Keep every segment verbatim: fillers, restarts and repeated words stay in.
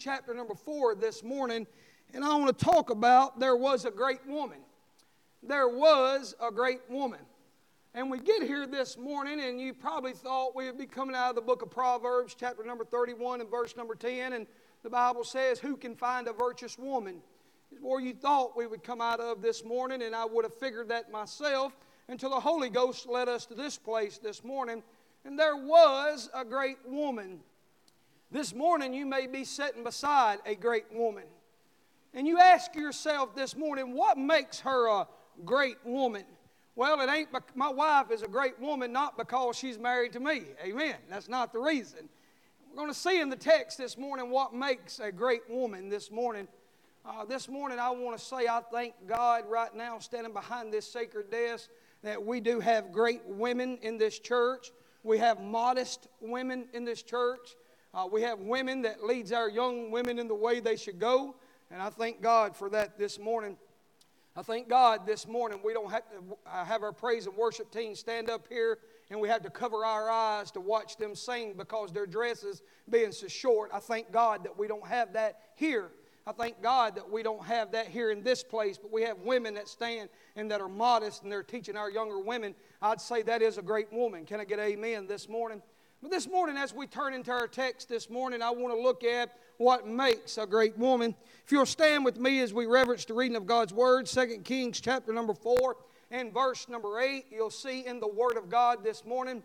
chapter number four this morning, and I want to talk about there was a great woman. There was a great woman. And we get here this morning, and you probably thought we would be coming out of the book of Proverbs, chapter number thirty-one and verse number ten, and the Bible says, who can find a virtuous woman? It's where you thought we would come out of this morning, and I would have figured that myself until the Holy Ghost led us to this place this morning. And there was a great woman. This morning you may be sitting beside a great woman. And you ask yourself this morning, what makes her a great woman? Well, it ain't, my wife is a great woman not because she's married to me. Amen. That's not the reason. We're going to see in the text this morning what makes a great woman this morning. Uh, this morning I want to say I thank God right now standing behind this sacred desk that we do have great women in this church. We have modest women in this church. Uh, we have women that leads our young women in the way they should go. And I thank God for that this morning. I thank God this morning we don't have to uh, have our praise and worship team stand up here and we have to cover our eyes to watch them sing because their dresses being so short. I thank God that we don't have that here. I thank God that we don't have that here in this place, but we have women that stand and that are modest and they're teaching our younger women. I'd say that is a great woman. Can I get amen this morning? But this morning, as we turn into our text this morning, I want to look at what makes a great woman. If you'll stand with me as we reverence the reading of God's Word, Second Kings chapter number four and verse number eight, you'll see in the Word of God this morning.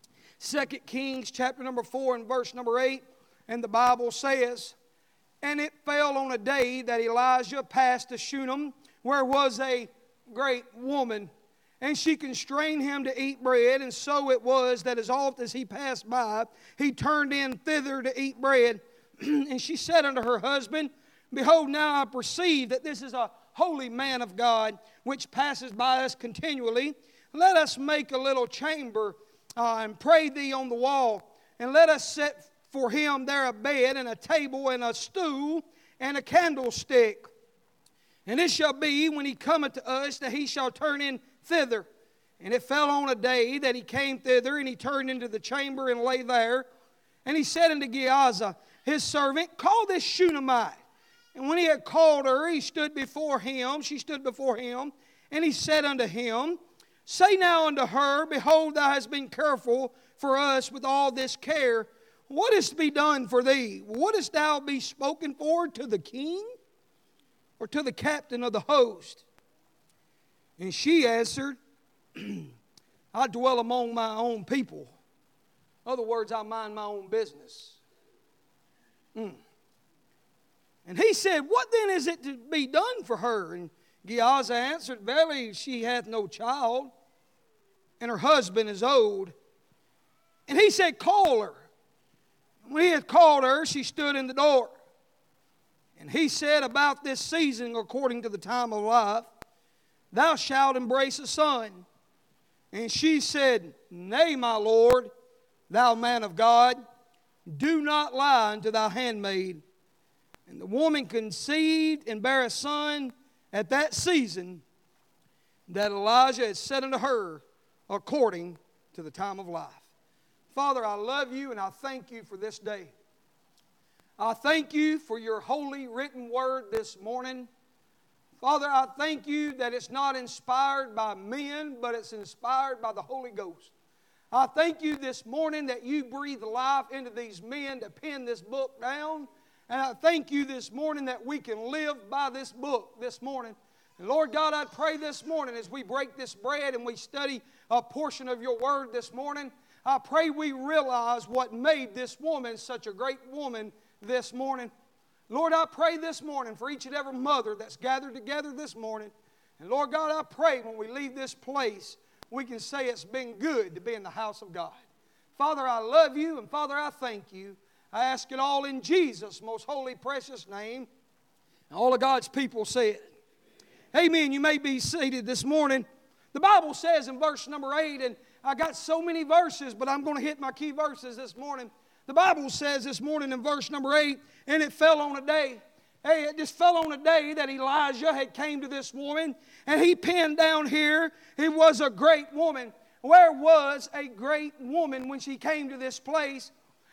Second Kings chapter number four and verse number eight, and the Bible says, and it fell on a day that Elijah passed to Shunem, where was a great woman. And she constrained him to eat bread, and so it was that as oft as he passed by, he turned in thither to eat bread. And she said unto her husband, behold, now I perceive that this is a holy man of God, which passes by us continually. Let us make a little chamber, uh, and pray thee on the wall, and let us set for him there a bed, and a table, and a stool, and a candlestick. And it shall be, when he cometh to us, that he shall turn in thither. And it fell on a day that he came thither, and he turned into the chamber and lay there. And he said unto Gehazi, his servant, call this Shunammite. And when he had called her, he stood before him, she stood before him, and he said unto him, say now unto her, behold, thou hast been careful for us with all this care. What is to be done for thee? Wouldest thou be spoken for to the king, or to the captain of the host? And she answered, I dwell among my own people. In other words, I mind my own business. Mm. And he said, what then is it to be done for her? And Gehazi answered, verily she hath no child, and her husband is old. And he said, call her. And when he had called her, she stood in the door. And he said, about this season, according to the time of life, thou shalt embrace a son. And she said, nay, my Lord, thou man of God, do not lie unto thy handmaid. And the woman conceived and bare a son at that season that Elijah had said unto her, according to the time of life. Father, I love you and I thank you for this day. I thank you for your holy written word this morning. Father, I thank you that it's not inspired by men, but it's inspired by the Holy Ghost. I thank you this morning that you breathe life into these men to pen this book down. And I thank you this morning that we can live by this book this morning. And Lord God, I pray this morning as we break this bread and we study a portion of your word this morning, I pray we realize what made this woman such a great woman this morning. Lord, I pray this morning for each and every mother that's gathered together this morning. And Lord God, I pray when we leave this place, we can say it's been good to be in the house of God. Father, I love you, and Father, I thank you. I ask it all in Jesus' most holy, precious name. And all of God's people say it. Amen. You may be seated this morning. The Bible says in verse number eight, and I got so many verses, but I'm going to hit my key verses this morning. The Bible says this morning in verse number eight, and it fell on a day. Hey, it just fell on a day that Elijah had came to this woman, and he penned down here, it was a great woman. Where was a great woman when she came to this place?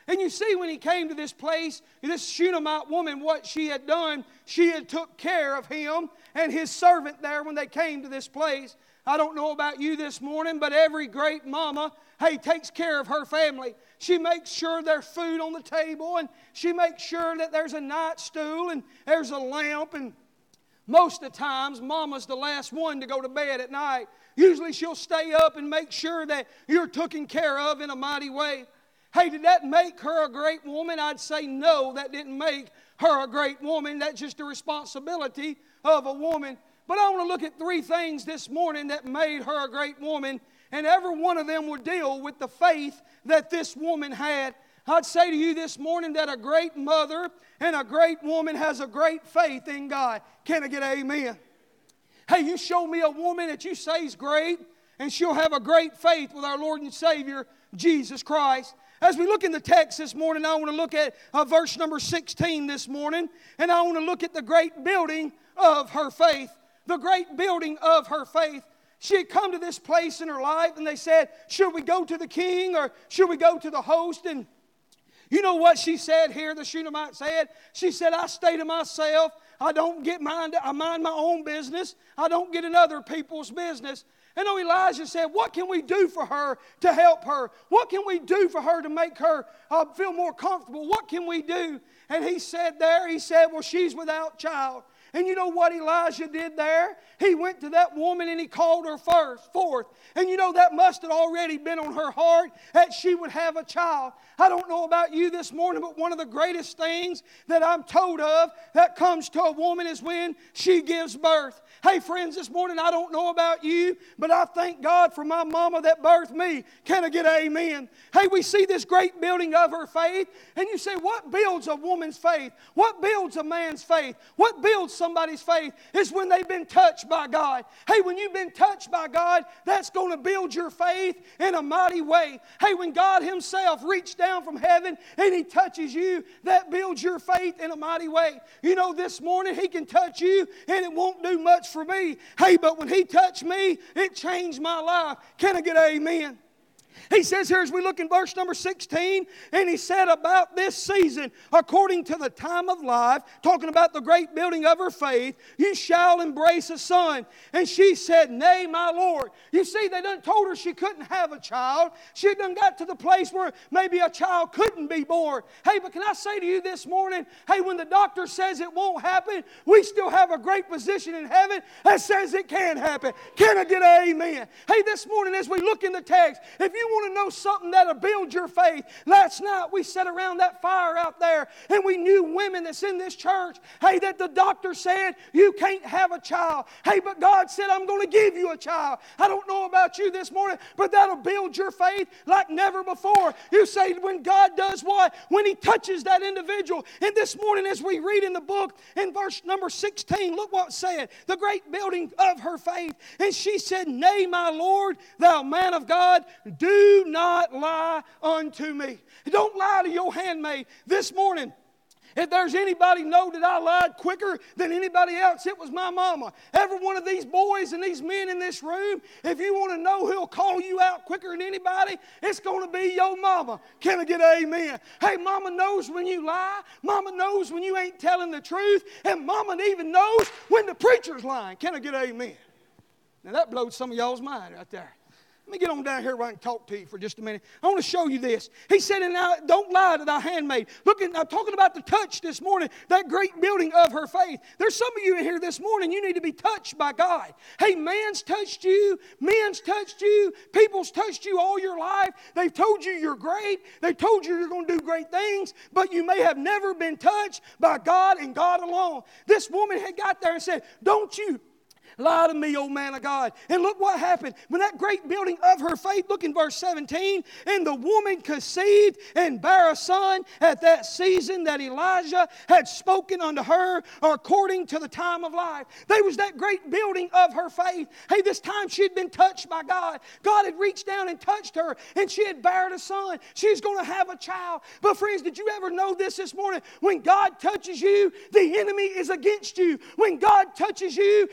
And you see, when he came to this place, this Shunammite woman, what she had done, she had took care of him and his servant there when they came to this place. I don't know about you this morning, but every great mama, hey, takes care of her family. She makes sure there's food on the table, and she makes sure that there's a night stool and there's a lamp. And most of the times, mama's the last one to go to bed at night. Usually she'll stay up and make sure that you're taken care of in a mighty way. Hey, did that make her a great woman? I'd say no, that didn't make her a great woman. That's just a responsibility of a woman. But I want to look at three things this morning that made her a great woman, and every one of them would deal with the faith that this woman had. I'd say to you this morning that a great mother and a great woman has a great faith in God. Can I get an amen? Hey, you show me a woman that you say is great, and she'll have a great faith with our Lord and Savior, Jesus Christ. As we look in the text this morning, I want to look at uh, verse number sixteen this morning, and I want to look at the great building of her faith. The great building of her faith. She had come to this place in her life, and they said, should we go to the king or should we go to the host? And you know what she said here, the Shunammite said? She said, I stay to myself. I don't get mind, I mind my own business. I don't get in other people's business. And though Elijah said, what can we do for her to help her? What can we do for her to make her uh, feel more comfortable? What can we do? And he said there, he said, well, she's without child. And you know what Elijah did there? He went to that woman and he called her first, forth. And you know that must have already been on her heart that she would have a child. I don't know about you this morning, but one of the greatest things that I'm told of that comes to a woman is when she gives birth. Hey friends, this morning I don't know about you, but I thank God for my mama that birthed me. Can I get an amen? Hey, we see this great building of her faith, and you say, what builds a woman's faith? What builds a man's faith? What builds somebody's faith is when they've been touched by God. Hey, when you've been touched by God, that's going to build your faith in a mighty way. Hey, when God Himself reached down from heaven and He touches you, that builds your faith in a mighty way. You know, this morning He can touch you and it won't do much for me. Hey, but when He touched me, it changed my life. Can I get an amen? He says here as we look in verse number sixteen, and he said about this season, according to the time of life, talking about the great building of her faith, you shall embrace a son. And she said, nay, my Lord. You see, they done told her she couldn't have a child. She had done got to the place where maybe a child couldn't be born. Hey, but can I say to you this morning, hey, when the doctor says it won't happen, we still have a great position in heaven that says it can happen. Can I get an amen? Hey, this morning as we look in the text, if you want to know something that'll build your faith, last night we sat around that fire out there and we knew women that's in this church, hey, that the doctor said you can't have a child. Hey, but God said, I'm going to give you a child. I don't know about you this morning, but that'll build your faith like never before. You say, when God does what? When He touches that individual. And this morning as we read in the book in verse number sixteen, look what it said, the great building of her faith. And she said, nay, my Lord, thou man of God, do not lie unto me. Don't lie to your handmaid this morning. If there's anybody know that I lied quicker than anybody else, it was my mama. Every one of these boys and these men in this room, if you want to know who'll call you out quicker than anybody, it's going to be your mama. Can I get an amen? Hey, mama knows when you lie. Mama knows when you ain't telling the truth. And mama even knows when the preacher's lying. Can I get an amen? Now that blows some of y'all's mind right there. Let me get on down here where I can talk to you for just a minute. I want to show you this. He said, and now don't lie to thy handmaid. Look, I'm talking about the touch this morning, that great building of her faith. There's some of you in here this morning, you need to be touched by God. Hey, man's touched you. Men's touched you. People's touched you all your life. They've told you you're great. They've told you you're going to do great things, but you may have never been touched by God and God alone. This woman had got there and said, don't you lie to me, O man of God. And look what happened. When that great building of her faith, look in verse seventeen, and the woman conceived and bare a son at that season that Elijah had spoken unto her according to the time of life. There was that great building of her faith. Hey, this time she had been touched by God. God had reached down and touched her, and she had bared a son. She was going to have a child. But friends, did you ever know this this morning? When God touches you, the enemy is against you. When God touches you, the enemy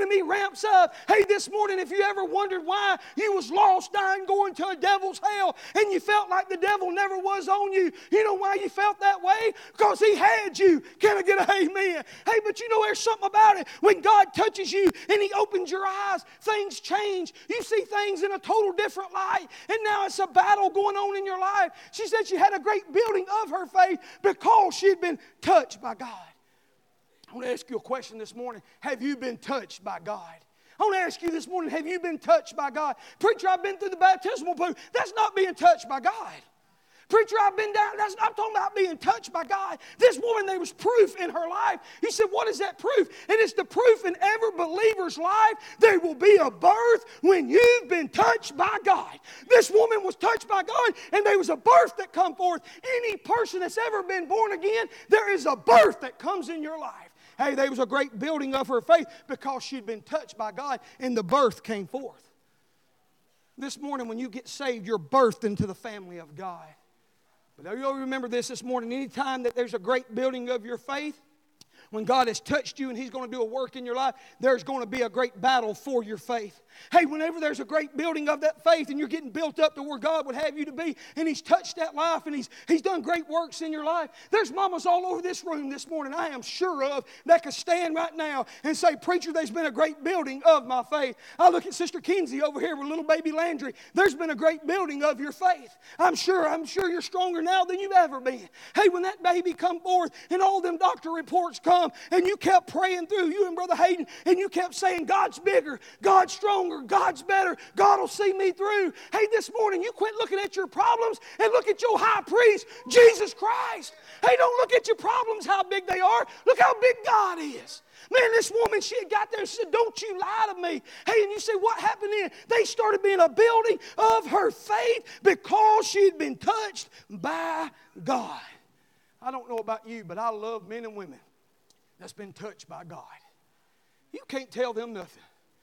enemy ramps up. Hey, this morning, if you ever wondered why you was lost, dying, going to a devil's hell, and you felt like the devil never was on you, you know why you felt that way? Because he had you. Can I get an amen? Hey, but you know there's something about it. When God touches you and he opens your eyes, things change. You see things in a total different light. And now it's a battle going on in your life. She said she had a great building of her faith because she had been touched by God. I want to ask you a question this morning. Have you been touched by God? I want to ask you this morning, have you been touched by God? Preacher, I've been through the baptismal pool. That's not being touched by God. Preacher, I've been down. That's, I'm talking about being touched by God. This woman, there was proof in her life. He said, what is that proof? And it's the proof in every believer's life. There will be a birth when you've been touched by God. This woman was touched by God, and there was a birth that come forth. Any person that's ever been born again, there is a birth that comes in your life. Hey, there was a great building of her faith because she'd been touched by God, and the birth came forth. This morning, when you get saved, you're birthed into the family of God. But you'll remember this this morning. Anytime that there's a great building of your faith, when God has touched you and He's going to do a work in your life, there's going to be a great battle for your faith. Hey, whenever there's a great building of that faith and you're getting built up to where God would have you to be, and He's touched that life and He's, he's done great works in your life, there's mamas all over this room this morning I am sure of that could stand right now and say, preacher, there's been a great building of my faith. I look at Sister Kinsey over here with little baby Landry. There's been a great building of your faith. I'm sure, I'm sure you're stronger now than you've ever been. Hey, when that baby come forth and all them doctor reports come and you kept praying through, you and Brother Hayden, and you kept saying, God's bigger, God's stronger, God's better, God will see me through. Hey, this morning you quit looking at your problems and look at your high priest, Jesus Christ. Hey, don't look at your problems, how big they are. Look how big God is. Man, this woman, she had got there and said, don't you lie to me. Hey, and you say, what happened then? They started being a building of her faith because she had been touched by God. I don't know about you, but I love men and women that's been touched by God. You can't tell them nothing.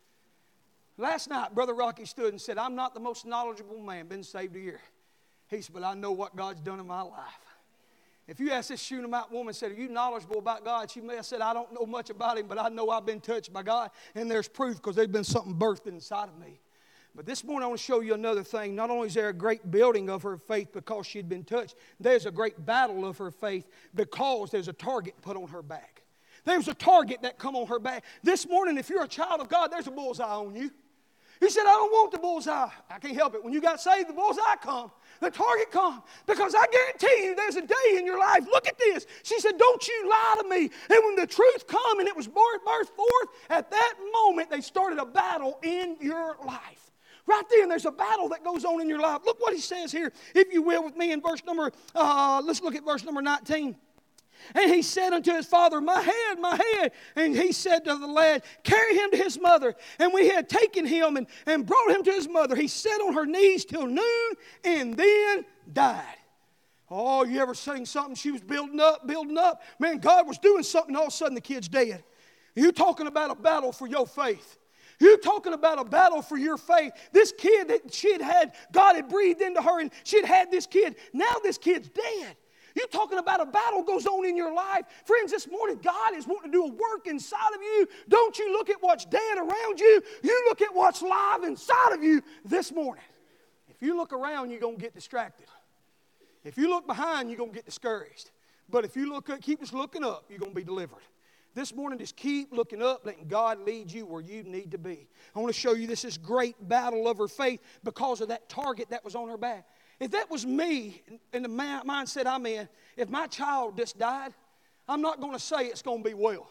Last night, Brother Rocky stood and said, I'm not the most knowledgeable man, been saved a year. He said, but I know what God's done in my life. If you ask this Shunammite woman, said, are you knowledgeable about God? She may have said, I don't know much about Him, but I know I've been touched by God. And there's proof because there's been something birthed inside of me. But this morning I want to show you another thing. Not only is there a great building of her faith because she'd been touched, there's a great battle of her faith because there's a target put on her back. There's a target that come on her back. This morning, if you're a child of God, there's a bullseye on you. He said, I don't want the bullseye. I can't help it. When you got saved, the bullseye come. The target come. Because I guarantee you there's a day in your life. Look at this. She said, don't you lie to me. And when the truth come and it was birthed forth, at that moment they started a battle in your life. Right then, there's a battle that goes on in your life. Look what he says here, if you will, with me in verse number, uh, let's look at verse number nineteen. And he said unto his father, my head, my head. And he said to the lad, carry him to his mother. And we had taken him and, and brought him to his mother. He sat on her knees till noon and then died. Oh, you ever seen something? She was building up, building up. Man, God was doing something. All of a sudden the kid's dead. You're talking about a battle for your faith. You're talking about a battle for your faith. This kid that she had had, God had breathed into her and she had had this kid. Now this kid's dead. You're talking about a battle goes on in your life. Friends, this morning, God is wanting to do a work inside of you. Don't you look at what's dead around you. You look at what's live inside of you this morning. If you look around, you're going to get distracted. If you look behind, you're going to get discouraged. But if you look up, keep just looking up, you're going to be delivered. This morning, just keep looking up, letting God lead you where you need to be. I want to show you this is great battle of her faith because of that target that was on her back. If that was me, in the mindset I'm in, if my child just died, I'm not going to say it's going to be well.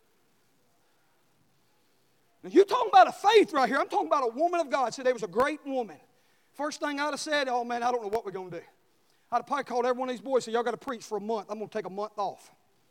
Now, you're talking about a faith right here. I'm talking about a woman of God. Said there was a great woman. First thing I'd have said, oh man, I don't know what we're going to do. I'd have probably called every one of these boys and said, y'all got to preach for a month. I'm going to take a month off.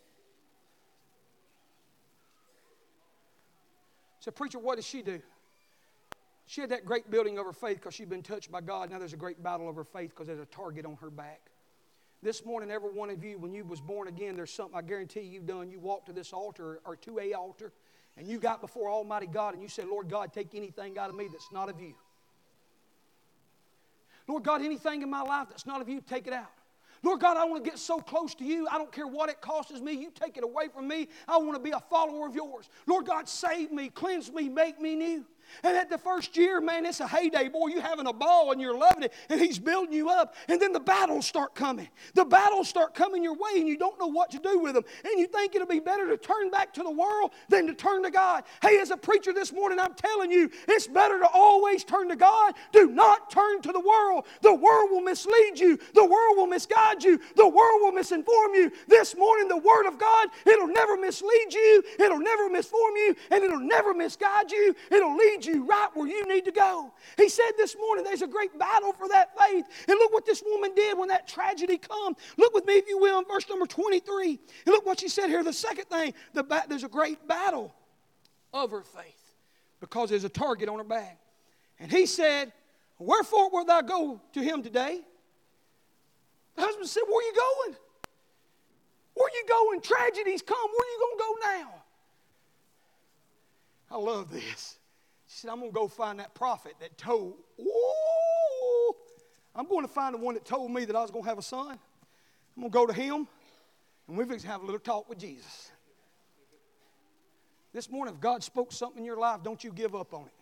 I said, preacher, what did she do? She had that great building of her faith because she'd been touched by God. Now there's a great battle of her faith because there's a target on her back. This morning, every one of you, when you was born again, there's something I guarantee you've done. You walked to this altar or to a altar, and you got before Almighty God, and you said, Lord God, take anything out of me that's not of you. Lord God, anything in my life that's not of you, take it out. Lord God, I want to get so close to you. I don't care what it costs me. You take it away from me. I want to be a follower of yours. Lord God, save me, cleanse me, make me new. And at the first year, man, it's a heyday. Boy, you're having a ball and you're loving it. And He's building you up. And then the battles start coming. The battles start coming your way and you don't know what to do with them. And you think it'll be better to turn back to the world than to turn to God. Hey, as a preacher this morning, I'm telling you, it's better to always turn to God. Do not turn to the world. The world will mislead you. The world will misguide you. The world will misinform you. This morning, the Word of God, it'll never mislead you. It'll never misform you. And it'll never misguide you. It'll lead you right where you need to go. He said this morning there's a great battle for that faith. And look what this woman did when that tragedy come. Look with me, if you will, in verse number twenty-three. And look what she said here. The second thing, the ba- there's a great battle of her faith because there's a target on her back. And he said, wherefore wilt thou go to him today? The husband said, where are you going? Where are you going? Tragedies come. Where are you going to go now? I love this. She said, I'm going to go find that prophet that told, ooh, I'm going to find the one that told me that I was going to have a son. I'm going to go to him, and we're going to have a little talk with Jesus. This morning, if God spoke something in your life, don't you give up on it.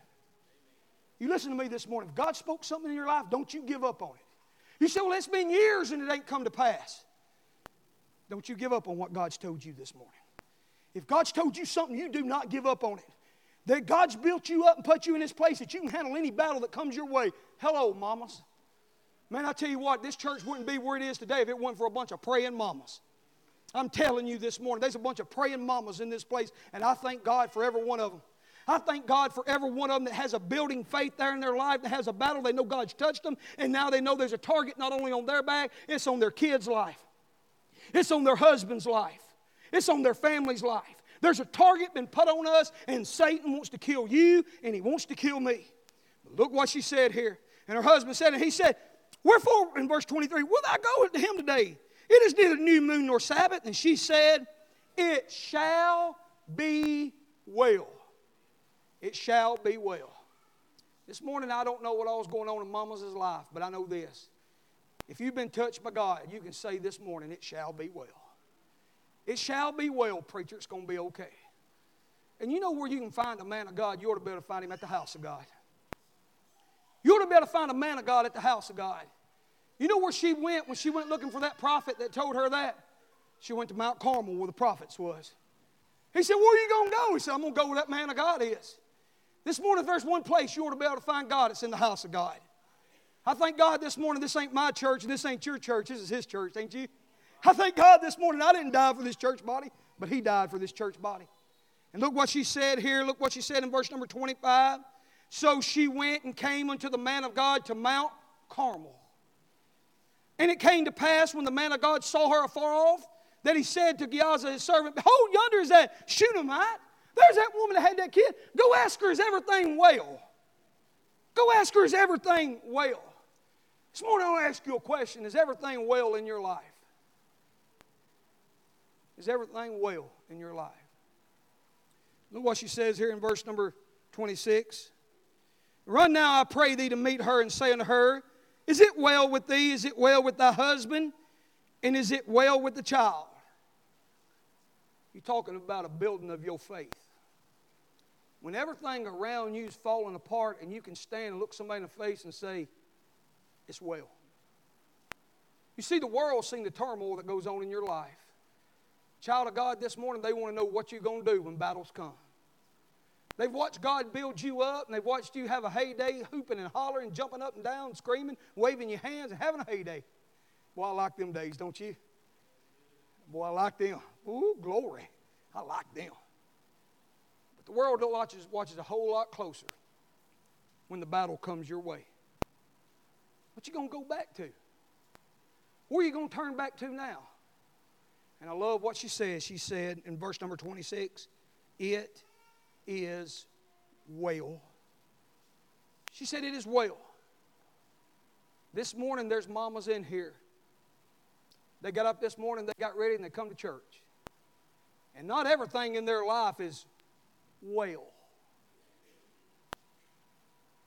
You listen to me this morning. If God spoke something in your life, don't you give up on it. You say, well, it's been years and it ain't come to pass. Don't you give up on what God's told you this morning. If God's told you something, you do not give up on it. That God's built you up and put you in this place that you can handle any battle that comes your way. Hello, mamas. Man, I tell you what, this church wouldn't be where it is today if it wasn't for a bunch of praying mamas. I'm telling you this morning, there's a bunch of praying mamas in this place, and I thank God for every one of them. I thank God for every one of them that has a building faith there in their life, that has a battle. They know God's touched them, and now they know there's a target not only on their back, it's on their kids' life. It's on their husband's life. It's on their family's life. There's a target been put on us, and Satan wants to kill you, and he wants to kill me. But look what she said here. And her husband said, and he said, wherefore, in verse twenty-three, will thou go to him today? It is neither new moon nor Sabbath. And she said, it shall be well. It shall be well. This morning, I don't know what all's going on in mama's life, but I know this. If you've been touched by God, you can say this morning, it shall be well. It shall be well, preacher. It's going to be okay. And you know where you can find a man of God? You ought to be able to find him at the house of God. You ought to be able to find a man of God at the house of God. You know where she went when she went looking for that prophet that told her that? She went to Mount Carmel where the prophets was. He said, where are you going to go? He said, I'm going to go where that man of God is. This morning, if there's one place you ought to be able to find God, it's in the house of God. I thank God this morning this ain't my church and this ain't your church. This is His church, ain't you? I thank God this morning I didn't die for this church body, but He died for this church body. And look what she said here. Look what she said in verse number twenty-five. So she went and came unto the man of God to Mount Carmel. And it came to pass when the man of God saw her afar off, that he said to Gehazi his servant, behold, yonder is that Shunammite. There's that woman that had that kid. Go ask her, is everything well? Go ask her, is everything well? This morning I want to ask you a question. Is everything well in your life? Is everything well in your life? Look what she says here in verse number twenty-six. Run now, I pray thee, to meet her, and say unto her, is it well with thee? Is it well with thy husband? And is it well with the child? You're talking about a building of your faith. When everything around you is falling apart and you can stand and look somebody in the face and say, it's well. You see, the world's seen the turmoil that goes on in your life. Child of God, this morning, they want to know what you're going to do when battles come. They've watched God build you up, and they've watched you have a heyday, hooping and hollering, jumping up and down, screaming, waving your hands, and having a heyday. Boy, I like them days, don't you? Boy, I like them. Ooh, glory. I like them. But the world watches, watches a whole lot closer when the battle comes your way. What you going to go back to? Where are you going to turn back to now? And I love what she says. She said in verse number twenty-six, it is well. She said it is well. This morning there's mamas in here. They got up this morning, they got ready, and they come to church. And not everything in their life is well.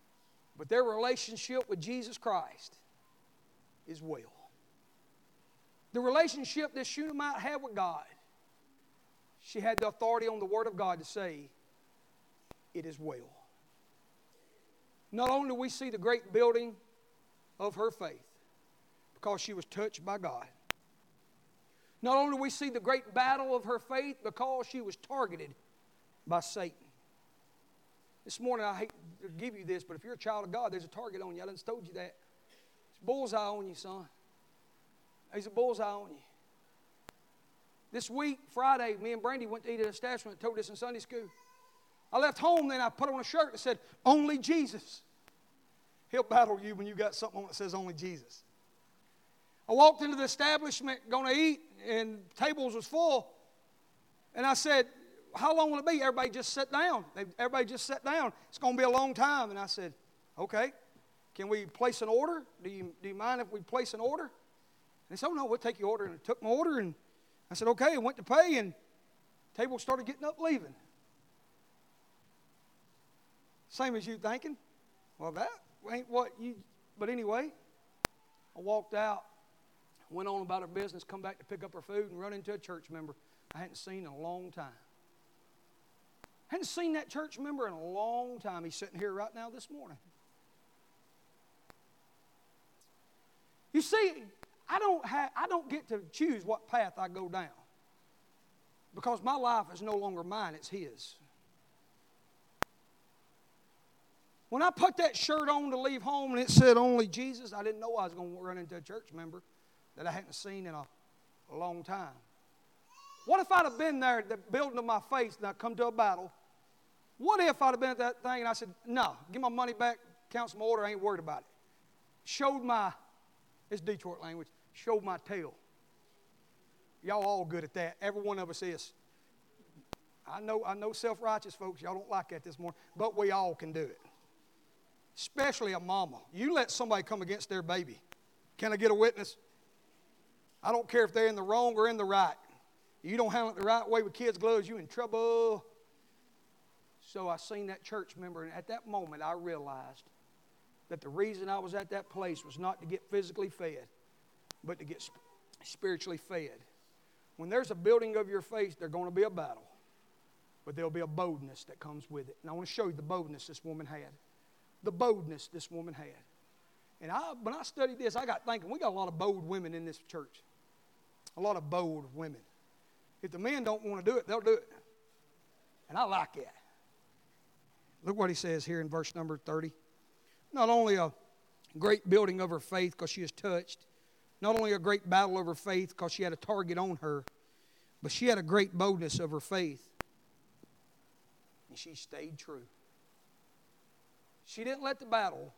But their relationship with Jesus Christ is well. the relationship this Shunammite had with God, she had the authority on the Word of God to say, it is well. Not only do we see the great building of her faith, because she was touched by God. Not only do we see the great battle of her faith, because she was targeted by Satan. This morning, I hate to give you this, but if you're a child of God, there's a target on you. I done told you that. There's a bullseye on you, son. There's a bullseye on you. This week, Friday, me and Brandy went to eat at an establishment, told this in Sunday school. I left home, then I put on a shirt that said, only Jesus. He'll battle you when you got something on that says only Jesus. I walked into the establishment going to eat, and tables was full. And I said, how long will it be? Everybody just sat down. They, everybody just sat down. It's going to be a long time. And I said, okay, can we place an order? Do you, do you mind if we place an order? And they said, oh, no, we'll take your order. And I took my order, and I said, okay, I went to pay, and the table started getting up, leaving. Same as you thinking, well, that ain't what you, but anyway, I walked out, went on about her business, come back to pick up her food, and run into a church member I hadn't seen in a long time. Hadn't seen that church member in a long time. He's sitting here right now this morning. You see, I don't have, I don't get to choose what path I go down, because my life is no longer mine, it's His. When I put that shirt on to leave home and it said only Jesus, I didn't know I was going to run into a church member that I hadn't seen in a, a long time. What if I'd have been there at the building of my faith and I come to a battle? What if I'd have been at that thing and I said, no, give my money back, cancel my order, I ain't worried about it. Showed my, it's Detroit language, showed my tail. Y'all all good at that. Every one of us is. I know, I know self-righteous folks, y'all don't like that this morning, but we all can do it. Especially a mama. You let somebody come against their baby. Can I get a witness? I don't care if they're in the wrong or in the right. You don't handle it the right way with kids' gloves, you in trouble. So I seen that church member, and at that moment I realized that the reason I was at that place was not to get physically fed, but to get sp- spiritually fed. When there's a building of your faith, there's going to be a battle, but there'll be a boldness that comes with it. And I want to show you the boldness this woman had. The boldness this woman had. And I, when I studied this, I got thinking, we got a lot of bold women in this church. A lot of bold women. If the men don't want to do it, they'll do it. And I like that. Look what he says here in verse number thirty. Not only a great building of her faith because she is touched, not only a great battle of her faith because she had a target on her, but she had a great boldness of her faith. And she stayed true. She didn't let the battle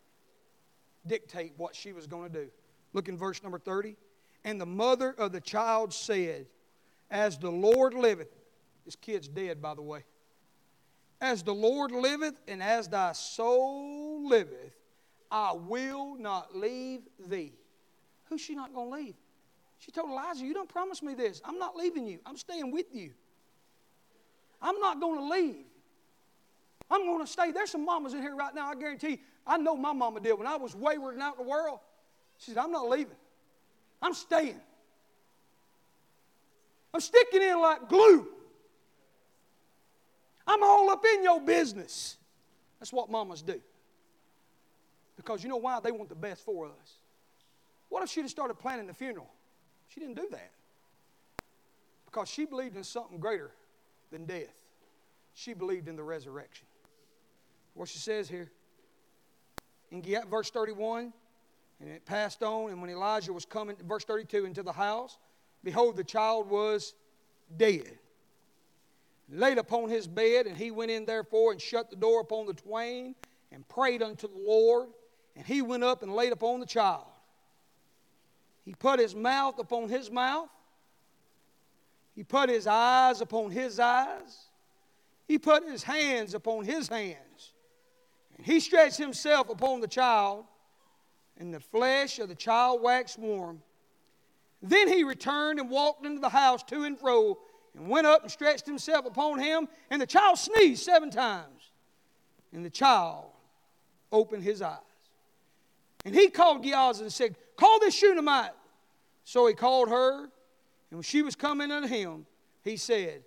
dictate what she was going to do. Look in verse number thirty. And the mother of the child said, as the Lord liveth, this kid's dead, by the way. As the Lord liveth and as thy soul liveth, I will not leave thee. Who's she not going to leave? She told Elijah, you don't promise me this. I'm not leaving you. I'm staying with you. I'm not going to leave. I'm going to stay. There's some mamas in here right now, I guarantee you. I know my mama did. When I was wayward and out in the world, she said, I'm not leaving. I'm staying. I'm sticking in like glue. I'm all up in your business. That's what mamas do. Because you know why? They want the best for us. What if she'd have started planning the funeral? She didn't do that. Because she believed in something greater than death. She believed in the resurrection. What she says here. In verse thirty-one, and it passed on, and when Elijah was coming, verse thirty-two, into the house, behold, the child was dead, laid upon his bed, and he went in therefore and shut the door upon the twain, and prayed unto the Lord, and he went up and laid upon the child. He put his mouth upon his mouth, he put his eyes upon his eyes, he put his hands upon his hands, and he stretched himself upon the child, and the flesh of the child waxed warm. Then he returned and walked into the house to and fro, and went up and stretched himself upon him, and the child sneezed seven times. And the child opened his eyes. And he called Gehazi and said, call this Shunammite. So he called her, and when she was coming unto him, he said,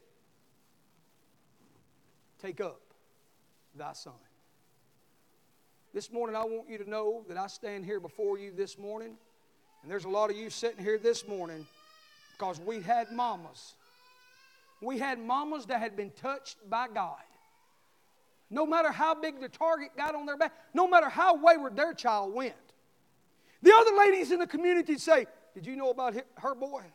take up thy son. This morning I want you to know that I stand here before you this morning, and there's a lot of you sitting here this morning because we had mamas. We had mamas that had been touched by God. No matter how big the target got on their back, no matter how wayward their child went. The other ladies in the community say, did you know about her boy?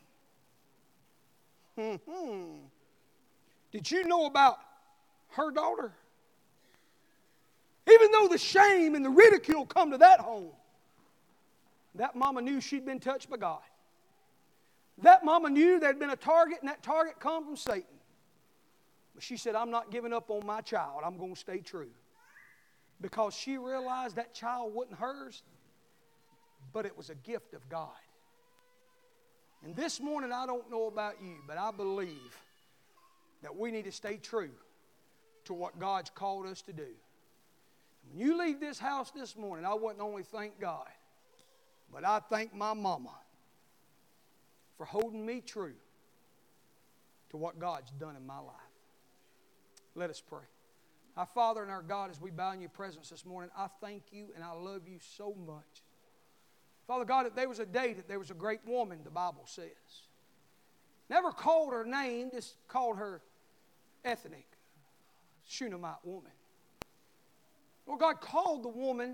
Mm-hmm. Did you know about her daughter? Even though the shame and the ridicule come to that home, that mama knew she'd been touched by God. That mama knew there'd been a target, and that target come from Satan. But she said, I'm not giving up on my child. I'm going to stay true. Because she realized that child wasn't hers, but it was a gift of God. And this morning, I don't know about you, but I believe that we need to stay true to what God's called us to do. When you leave this house this morning, I wouldn't only thank God, but I thank my mama for holding me true to what God's done in my life. Let us pray. Our Father and our God, as we bow in your presence this morning, I thank you and I love you so much. Father God, if there was a day that there was a great woman, the Bible says. Never called her name, just called her ethnic, Shunammite woman. Lord God called the woman,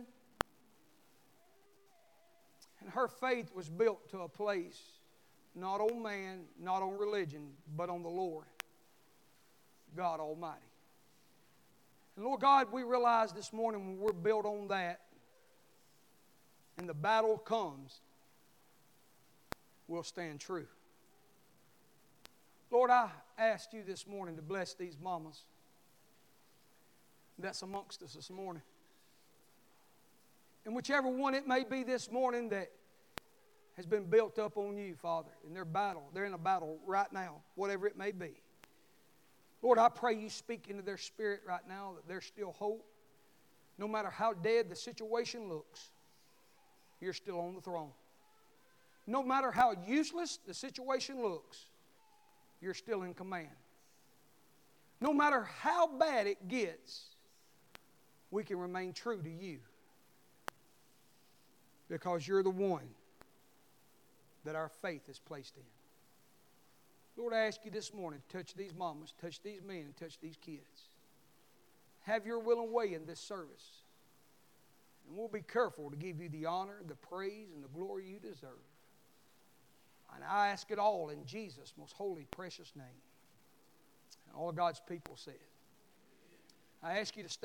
and her faith was built to a place not on man, not on religion, but on the Lord, God Almighty. And Lord God, we realize this morning when we're built on that, and the battle comes, we'll stand true. Lord, I asked you this morning to bless these mamas that's amongst us this morning. And whichever one it may be this morning that has been built up on you, Father, in their battle, they're in a battle right now, whatever it may be. Lord, I pray you speak into their spirit right now that there's still hope. No matter how dead the situation looks, you're still on the throne. No matter how useless the situation looks, you're still in command. No matter how bad it gets, we can remain true to you because you're the one that our faith is placed in. Lord, I ask you this morning to touch these mamas, touch these men, and touch these kids. Have your will and way in this service. And we'll be careful to give you the honor, the praise, and the glory you deserve. And I ask it all in Jesus' most holy, precious name. And all God's people said. I ask you to stay.